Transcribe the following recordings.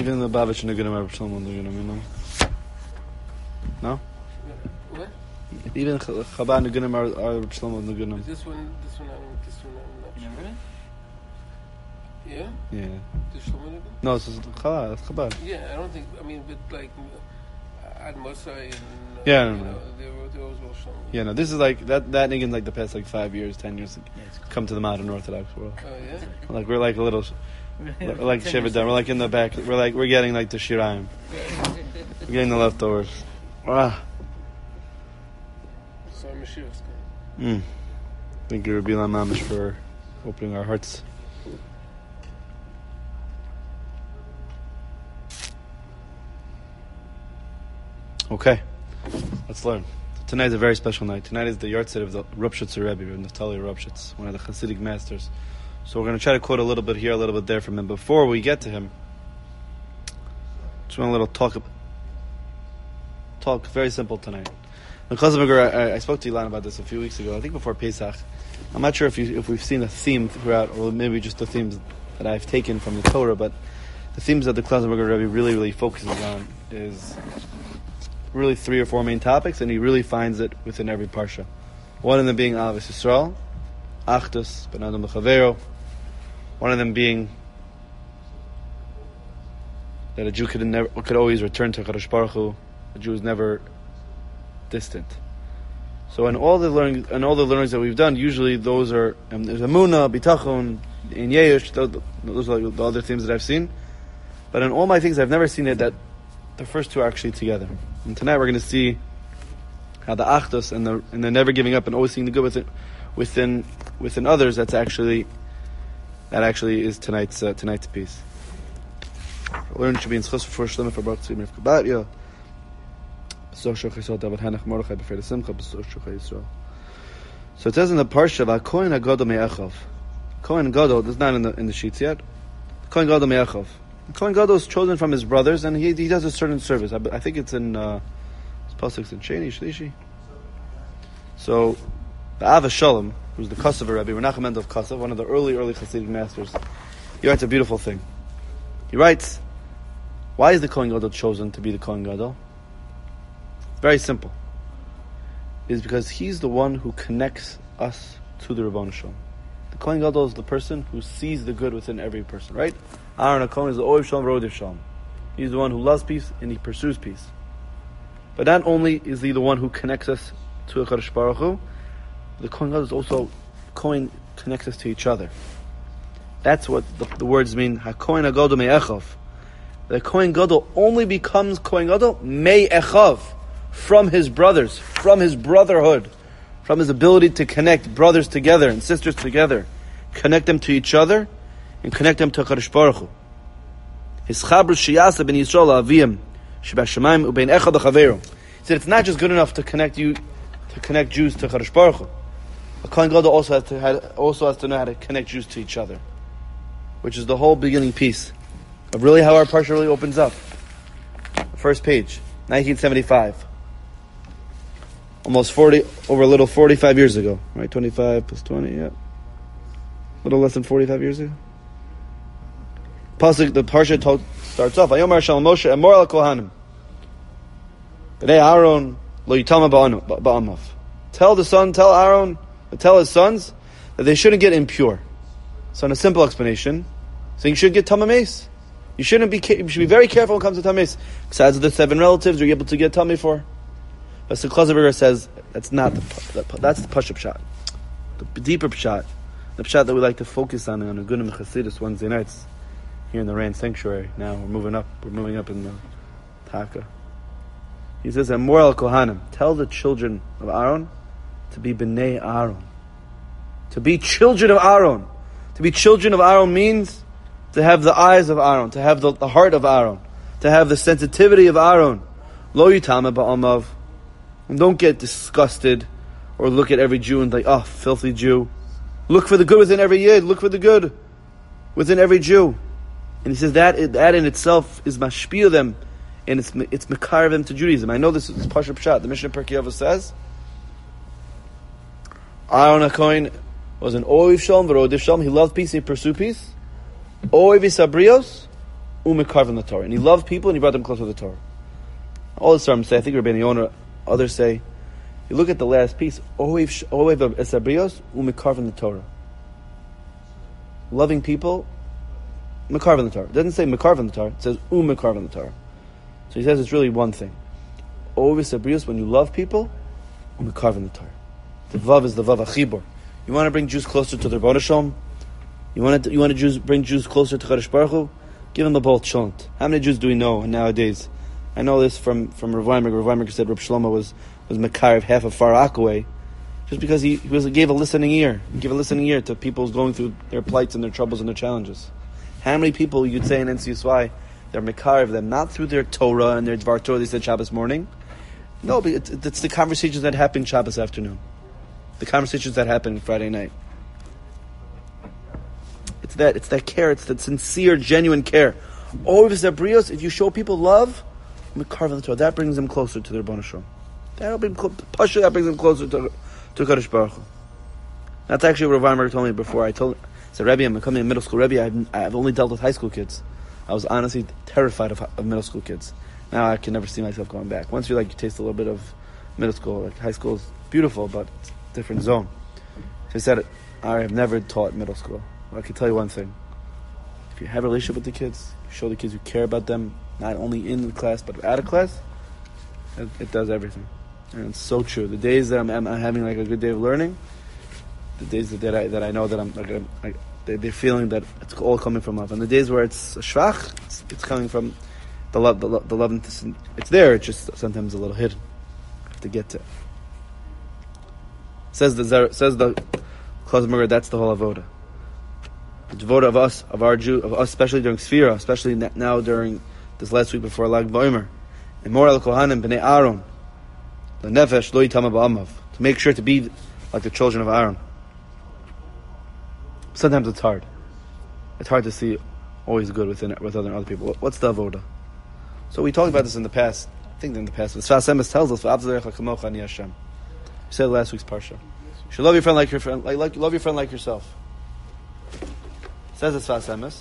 Even the Babich Nugunim are Shlomo Nugunim, you know? No? What? Even Chabad Nugunim are Shlomo Nugunim. This one, I'm not sure. Yeah? Yeah. The Shlomo Nugunim? No, it's Chabad. It's Chabad. Yeah, I don't think, but like, Ad Mosai and... Yeah, I don't know. They were always well Shlomo. Yeah, no, this is like, that Nugunim like the past 5 years, 10 years, come to the modern Orthodox world. Oh, yeah? Like, we're like a little... We're like Shivadim. We're like in the back. We're getting like the Shiraim. We're getting the leftovers. Ah. So Mashiach's coming. Thank you, Rabbi Mamish, for opening our hearts. Okay, let's learn. Tonight is a very special night. Tonight is the yahrzeit of the Rupshitzer Rebbe, Naftali Rupshitz, one of the Hasidic masters. So we're going to try to quote a little bit here, a little bit there from him. Before we get to him, just want a little talk very simple tonight. I spoke to Ilan about this a few weeks ago, I think before Pesach. I'm not sure if we've seen a theme throughout, or maybe just the themes that I've taken from the Torah, but the themes that the Klausenberger Rebbe really, really focuses on is really 3 or 4 main topics, and he really finds it within every parsha. One of them being Ahavas Yisrael, Achdus, Ben Adam L'Chavero. One of them being that a Jew could always return to Kadosh Baruch Hu. A Jew is never distant. So in all the learnings that we've done, usually those are there's Emunah, Bitachon, in Yeush. Those are like the other themes that I've seen. But in all my things, I've never seen it that the first 2 are actually together. And tonight we're going to see how the Achdus and the never giving up and always seeing the good within others. That actually is tonight's piece. Learn should be in Schus for Shlomo for Baruch Tzimir Kabatya. So it says in the parsha about Kohen Gadol Me'achav. Kohen Gadol, this is not in the sheets yet. Kohen Gadol Me'achav. Kohen Gadol is chosen from his brothers, and he does a certain service. I think it's in Pasuk's in Sheni Shlishi. So the Av Shalom, who's the Kosovo Rebbe, Menachem Mendel of Kosovo, one of the early Hasidic masters, he writes a beautiful thing. He writes, why is the Kohen Gadol chosen to be the Kohen Gadol? It's very simple. It's because he's the one who connects us to the Rebbeinu Shalom. The Kohen Gadol is the person who sees the good within every person, right? Aaron HaKohen is the Oiv Shalom, Rodiv Shalom. He's the one who loves peace and he pursues peace. But not only is he the one who connects us to HaKadosh Baruch Hu, the Kohen Gadol is also, Kohen connects us to each other. That's what the words mean. HaKohen HaGadol Me'echav. The Kohen Gadol only becomes Kohen Gadol Me'echav, from his brothers, from his brotherhood, from his ability to connect brothers together and sisters together, connect them to each other, and connect them to HaKadosh Baruch Hu. His Chabru Shiyasa ben Yisrael Aviyim Shebashamayim Ubein Echad Chaveru. He said it's not just good enough to connect Jews to HaKadosh Baruch Hu. A Kohen Gadol also has to know how to connect Jews to each other, which is the whole beginning piece of really how our parsha really opens up. First page, 1975. Almost 45 years ago, right? 25 plus 20, yeah. A little less than 45 years ago. The parsha starts off, Vayomer Shal Moshe Emor al Kohanim B'nei Aaron lo yitama ba'amav. Tell Aaron, tell his sons that they shouldn't get impure. So in a simple explanation, saying you should get tamames. You should be very careful when it comes to tamames. Besides the 7 relatives you're able to get tummy for. But the Klausenberger says that's not that's the Pashup shot. The deeper pshat, the pshat that we like to focus on a Gunim Chassidus Wednesday nights here in the Rand Sanctuary. Now we're moving up in the Taka. He says, Emor al Kohanim, tell the children of Aaron to be B'nei Aaron. To be children of Aaron. To be children of Aaron means to have the eyes of Aaron, to have the heart of Aaron, to have the sensitivity of Aaron. Lo yitama ba'amav. And don't get disgusted or look at every Jew and like, oh, filthy Jew. Look for the good within every Yid. Look for the good within every Jew. And he says that in itself is mashpil them, and it's mekar them to Judaism. I know this is Pashup Pshat. The Mishnah Perkei Avos says, Aaron HaKohen was an Oiv Shalom, V'Rodiv Shalom. He loved peace, he pursued peace. Oiv Isabrios, umekarven the Torah. And he loved people and he brought them closer to the Torah. All the Sarms say, I think Rabbeinu Yonah, others say, you look at the last piece, ohev esabrios umekarven the Torah. Loving people, mekarven the Torah. It doesn't say mekarven the Torah, it says umekarven the Torah. So he says it's really one thing. Ohev esabrios, when you love people, umekarven the Torah. The vav is the vav achibor. You want to bring Jews closer to their Rebbeinu Shalom? You want to bring Jews closer to Kadosh Baruch Hu? Give them the Baal Shalom. How many Jews do we know nowadays? I know this from Rav Weinberg. Rav Weinberg said Rav Shlomo was Mekarev half of Far Rockaway, just because he gave a listening ear. He gave a listening ear to people going through their plights and their troubles and their challenges. How many people you'd say in NCSY, they're Mekarev them, not through their Torah and their Dvar Torah they said Shabbos morning. No, but it's the conversations that happen Shabbos afternoon. The conversations that happen Friday night. It's that care, it's that sincere, genuine care. If you show people love, that brings them closer to their Rebbeinu Shalom. That brings them closer to Kadosh Baruch Hu. That's actually what Rav Weinberg told me before. I said, Rebbe, I'm becoming a middle school Rebbe. I've only dealt with high school kids. I was honestly terrified of middle school kids. Now I can never see myself going back. Once you taste a little bit of middle school, high school is beautiful, but it's a different zone. So he said, I have never taught middle school. But I can tell you one thing. If you have a relationship with the kids, you show the kids you care about them, not only in the class, but out of class, it does everything. And it's so true. The days that I'm having a good day of learning, the days that I know that they're feeling that it's all coming from love. And the days where it's shvach, it's coming from the love and it's there, it's just sometimes a little hidden. You have to get to it. Says the Klazmer, that's the whole avoda. The avoda of us, especially during Sfira, especially now during this last week before Lag BaOmer, and more al Kohanim b'nei Aaron, the nefesh lo yitama ba'amav, to make sure to be like the children of Aaron. Sometimes it's hard. It's hard to see always good with other people. What's the avoda? So we talked about this in the past. I think in the past. The Sfas Emes tells us, "V'avzarech kamocha ani Hashem." You said last week's parsha. You should love your friend like your friend, like love your friend like yourself. Says the Sfas Emes.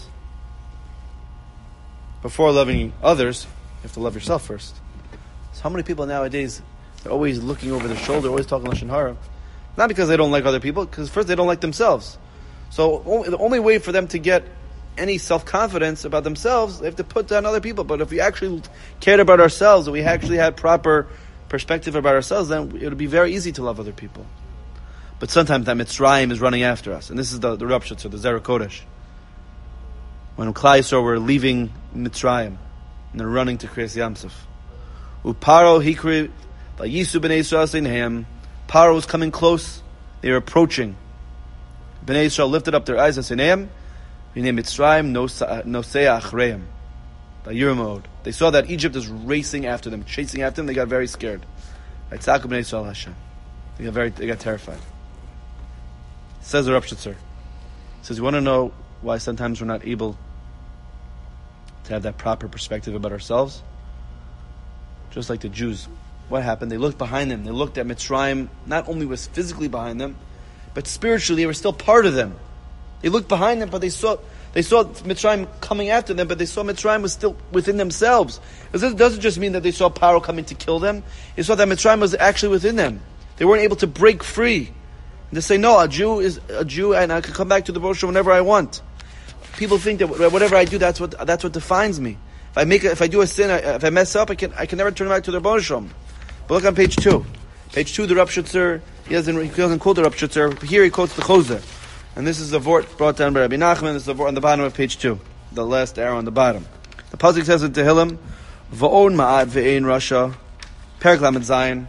Before loving others, you have to love yourself first. So how many people nowadays are always looking over their shoulder, always talking Lashon Hara? Not because they don't like other people, because first they don't like themselves. So the only way for them to get any self-confidence about themselves, they have to put down other people. But if we actually cared about ourselves, and we actually had proper perspective about ourselves, then it would be very easy to love other people. But sometimes that Mitzrayim is running after us. And this is the Rav Shutzer, the Zera Kodesh. When Klal Yisrael were leaving Mitzrayim, and they're running to Kriyas Yamsuf. Uparo hikri vayisu b'nei Yisrael seinhem. Paro was coming close. They were approaching. Bnei Yisrael lifted up their eyes and seinhem. V'nei Mitzrayim nosei achreim. Vayirmod. They saw that Egypt is racing after them, chasing after them. They got very scared. Vayitzaku bnei Yisrael Hashem. They got terrified. Says the Rav Shutzer. Says, you want to know why sometimes we're not able to have that proper perspective about ourselves? Just like the Jews. What happened? They looked behind them. They looked at Mitzrayim. Not only was physically behind them, but spiritually they were still part of them. They looked behind them, but they saw Mitzrayim coming after them, but they saw Mitzrayim was still within themselves. It doesn't just mean that they saw Paro coming to kill them. They saw that Mitzrayim was actually within them. They weren't able to break free. And to say, no, a Jew is a Jew and I can come back to the Rosh whenever I want. People think that whatever I do, that's what defines me. If I do a sin, if I mess up, I can never turn back to the Rebbeinu Shalom. But look on page 2. Page 2, the Rav Shutzer, he doesn't quote the Rav Shutzer. Here he quotes the Chozer. And this is the vort brought down by Rabbi Nachman. This is the vort on the bottom of page 2. The last arrow on the bottom. The pasuk says in Tehillim, Va'on ma'at ve'ein rasha, Perek Lamed Zayin.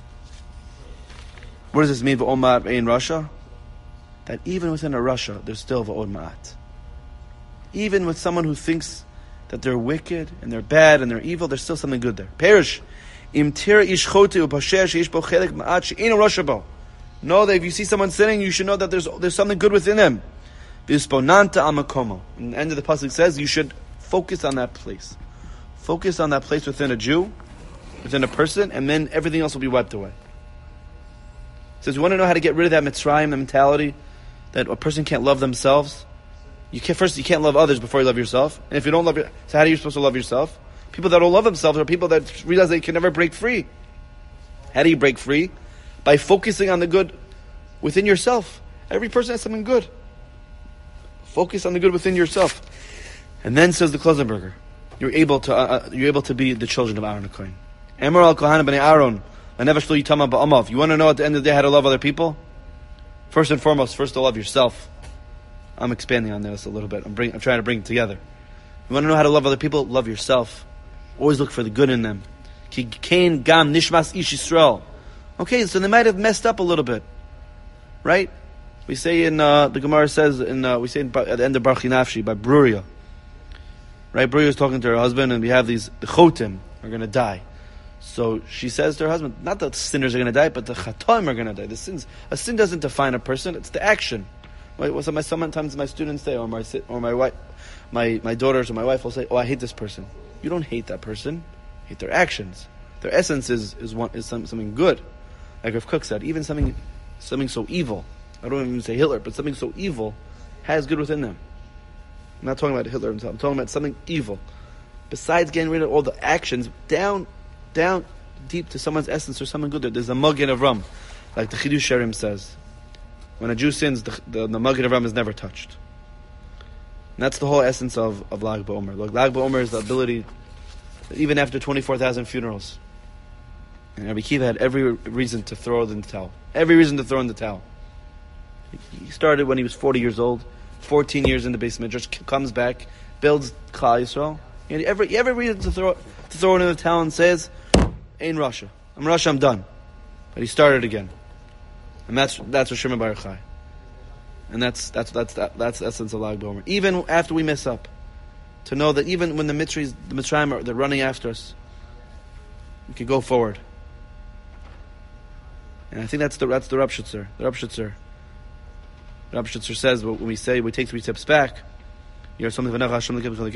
What does this mean, Va'on ma'at ve'ein rasha? That even within a rasha, there's still Va'on ma'at. Even with someone who thinks that they're wicked and they're bad and they're evil, there's still something good there. Perish. Im tira ish chote upasher sheish bo chelek ma'at she'eino rasha bo. Know that if you see someone sinning, you should know that there's something good within them. V'isponanta al makomo. And the end of the pasuk says you should focus on that place. Focus on that place within a Jew, within a person, and then everything else will be wiped away. It says you want to know how to get rid of that Mitzrayim mentality, that a person can't love themselves. You can't love others before you love yourself. And if you don't so how are you supposed to love yourself? People that don't love themselves are people that realize they can never break free. How do you break free? By focusing on the good within yourself. Every person has something good. Focus on the good within yourself. And then says the Klosenberger, you're able to be the children of Aaron HaKohen. Emor al Kohanim b'nei Aaron, l'nevesh lo yitama ba'amav. You want to know at the end of the day how to love other people? First and foremost, first to love yourself. I'm expanding on this a little bit. I'm trying to bring it together. You want to know how to love other people? Love yourself. Always look for the good in them. Ki kain gam nishmas ish Yisrael. Okay, so they might have messed up a little bit, right? We say in the Gemara says at the end of Baruch Nafshi by Bruria, right? Bruria is talking to her husband, and we have the chotim are going to die. So she says to her husband, not that the sinners are going to die, but the chatoim are going to die. A sin doesn't define a person; it's the action. Sometimes my students say, or my wife, my daughters or my wife will say, "Oh, I hate this person." You don't hate that person; you hate their actions. Their essence is something good. Like Rav Kook said, even something so evil. I don't even say Hitler, but something so evil has good within them. I'm not talking about Hitler himself. I'm talking about something evil. Besides getting rid of all the actions, down deep to someone's essence or something good. There's a Magen Avram, like the Chidush Sherim says. When a Jew sins, the Magen Avram is never touched. And that's the whole essence of Lag BaOmer. Look, Lag BaOmer is the ability, even after 24,000 funerals. And Rabbi Kiva had every reason to throw in the towel. Every reason to throw in the towel. He started when he was 40 years old, 14 years in the Beis Midrash, comes back, builds Klal Yisrael. And every reason to throw it in the towel and says, "Ain't Russia. I'm Russia. I'm done." But he started again, and that's what Shimon Bar Yochai. And that's the essence of Lag BaOmer. Even after we mess up, to know that even when the Mitzrayim they're running after us, we can go forward. And I think that's the Rav Shitzer. The Rav Shitzer says when we take 3 steps back, you know something from Hashem Hashem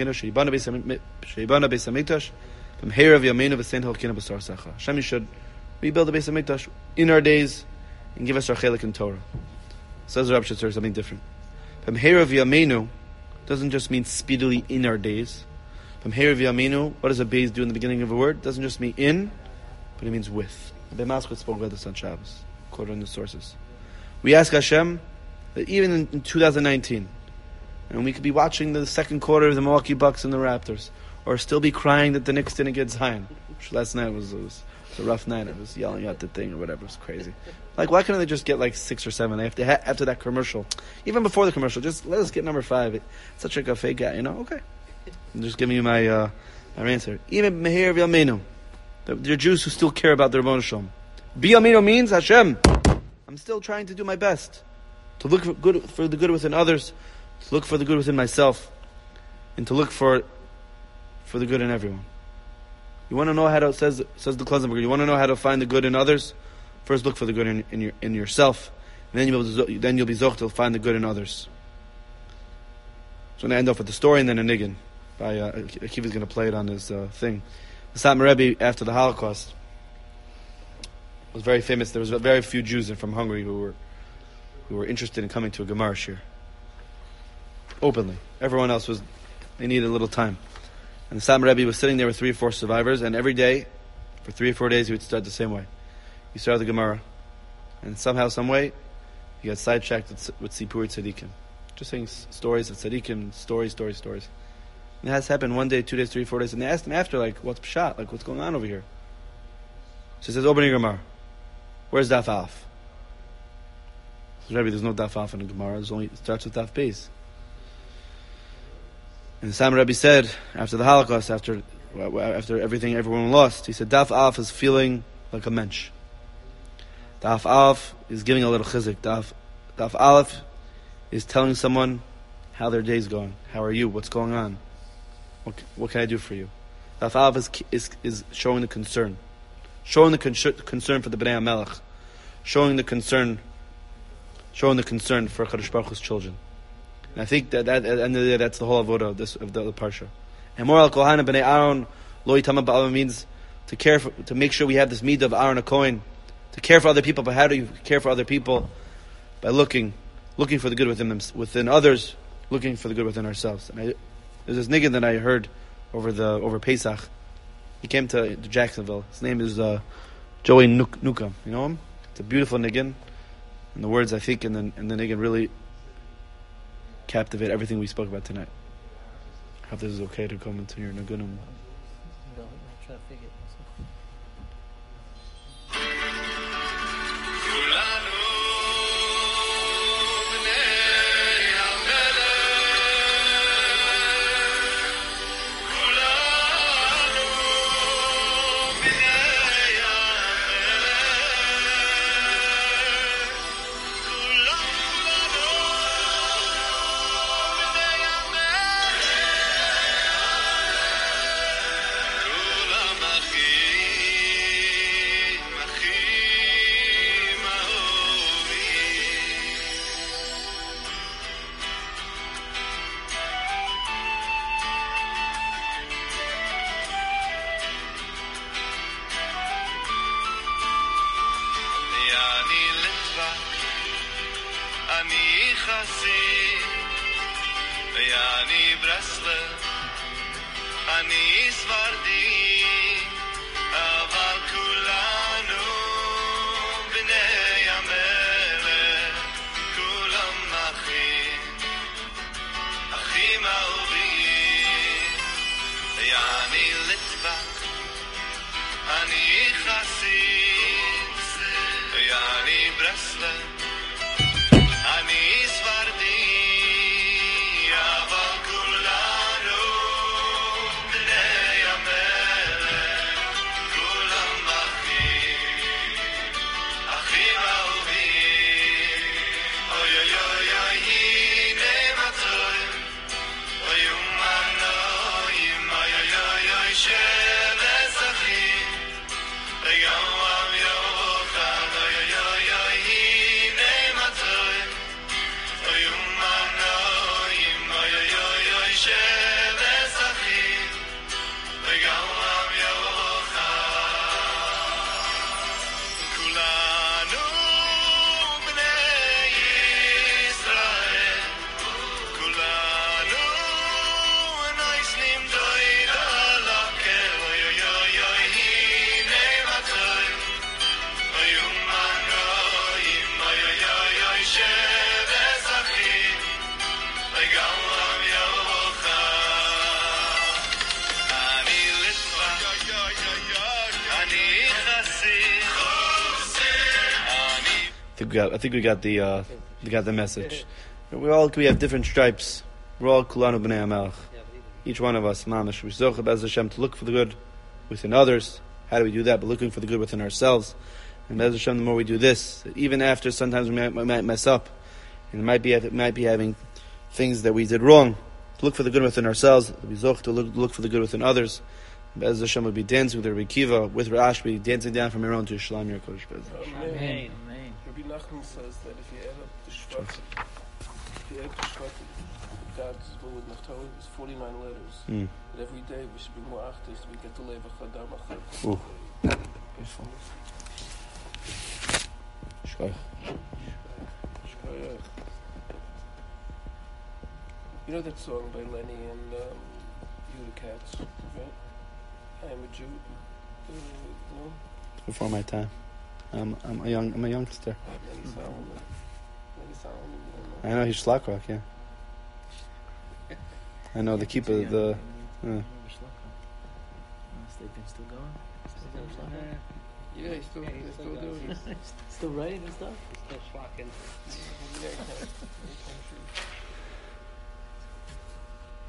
you should rebuild the Beis HaMikdash in our days and give us our chelik in Torah. Says Rav Shitzer something different. Doesn't just mean speedily in our days. What does a base do in the beginning of a word? It doesn't just mean in, but it means with. Rabbi Maskot spoke about this on Shabbos, quoted in the sources. We ask Hashem that even in 2019, and we could be watching the second quarter of the Milwaukee Bucks and the Raptors, or still be crying that the Knicks didn't get Zion. Which last night was a rough night. I was yelling at the thing or whatever. It was crazy. Like, why couldn't they just get like 6 or 7 after that commercial? Even before the commercial, just let us get number 5. It's such a fake guy, you know? Okay. I'm just giving you my answer. Even Meher V'Yamenu. There are Jews who still care about their Rebbeinu Shalom. B'Yamenu means Hashem. I'm still trying to do my best to look for the good within others, to look for the good within myself, and to look for the good in everyone. You want to know how to says the Klosenberger. You want to know how to find the good in others. First, look for the good in yourself, and then you'll be zoch to find the good in others. So I'm going to end off with the story and then a niggin. Akiva's going to play it on his thing. The Satmar Rebbe, after the Holocaust, was very famous. There was very few Jews from Hungary who were interested in coming to a Gemara shir openly. Everyone else they needed a little time. And the Satmar Rebbe was sitting there with 3 or 4 survivors, and every day, for 3 or 4 days, he would start the same way. He started the Gemara, and somehow, some way, he got sidetracked with Sipur Tzadikim. Just saying stories of Tzadikim, stories. And it has happened 1 day, 2 days, 3, 4 days, and they asked him after, like, what's Pshat? Like, what's going on over here? So he says, open your Gemara. Where's Daf Af? So Rebbe, there's no Daf Af in the Gemara. It starts with Daf Beis. And the Satmar Rebbe said, after the Holocaust, after everything everyone lost, he said, Daf Af is feeling like a mensch. Daf Af is giving a little chizik. Daf Aleph is telling someone how their day's going. How are you? What's going on? What can I do for you? Daf Aleph is showing the concern. Showing the concern for the Bnei HaMelech. Showing the concern for Kadosh Baruch Hu's children. And I think that at the end of the day, that's the whole avodah of the parsha. And more al Kohanim b'nei Aaron lo yitama ba'alav means to make sure we have this midah of Aaron HaKohen, to care for other people. But how do you care for other people? By looking for the good within others, looking for the good within ourselves. And there's this niggun that I heard over Pesach. He came to Jacksonville. His name is Joey Newcomb. You know him? It's a beautiful niggun, and the words I think in the niggun really captivate everything we spoke about tonight. I hope this is okay to come into your niggunim. No, I'm trying to figure it. I think we got the message. We have different stripes. We're all kulanu b'nei Hamelech. Each one of us, mamash, we zoche b'ez Hashem to look for the good within others. How do we do that? But looking for the good within ourselves. And b'ez Hashem, the more we do this, even after sometimes we might mess up, and it might be having things that we did wrong. To look for the good within ourselves, we zoche to look for the good within others. B'ez Hashem would be dancing with Rabbi Kiva, with Rashbi, dancing down from Meron to Shalom Yerkosh. Amen. Rabbi Nachman says that if you add up the Shvatim, God's will with Naphtali is 49 letters. But every day we should be more active so we get to live a Chadar Machar. Ooh. Beautiful. Shkoyach. You know that song by Lenny and Yuda Katz, right? I am a Jew. No? Before my time. I'm a youngster. I know he's Shlock, yeah. I know the keeper of the. They've still going. Yeah, he's still doing it. Still writing and stuff. Still flocking. Yeah,